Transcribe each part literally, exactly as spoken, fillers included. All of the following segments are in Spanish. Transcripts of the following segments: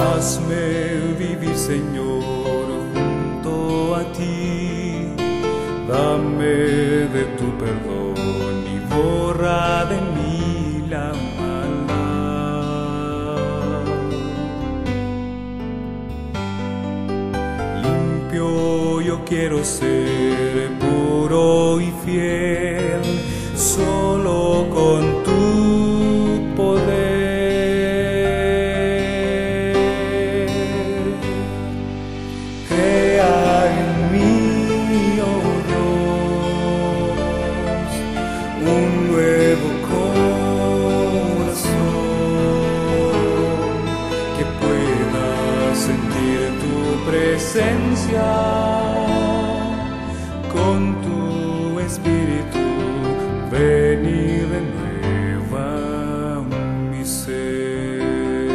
Hazme vivir, Señor, junto a ti. Dame de tu perdón y borra de mí la maldad. Limpio yo quiero ser, puro y fiel, solo con tu poder. Un nuevo corazón que pueda sentir tu presencia, con tu espíritu ven y renueva mi ser.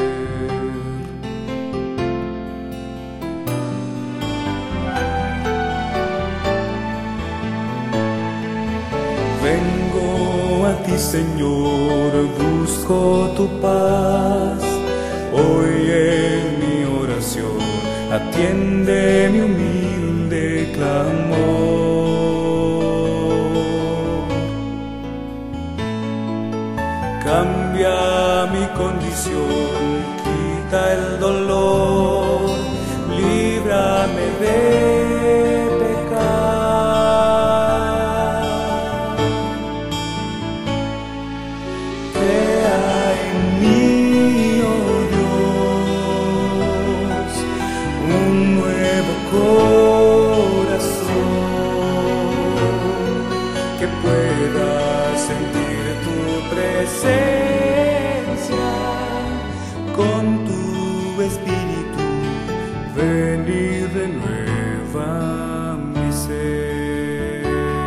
Vengo a ti, Señor, busco tu paz. Hoy en mi oración atiende mi humilde clamor. Cambia mi condición, quita el dolor, líbrame de que pueda sentir tu presencia, con tu espíritu ven y renueva mi ser.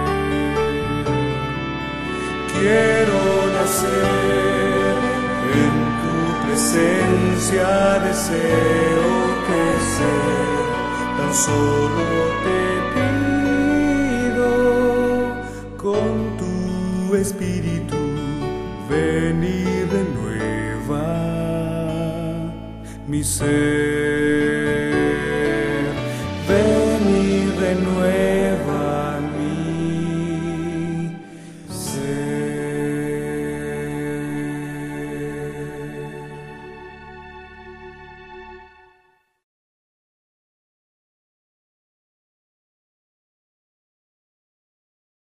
Quiero nacer en tu presencia, deseo crecer, tan solo te pido, con tu espíritu ven y renueva mi ser.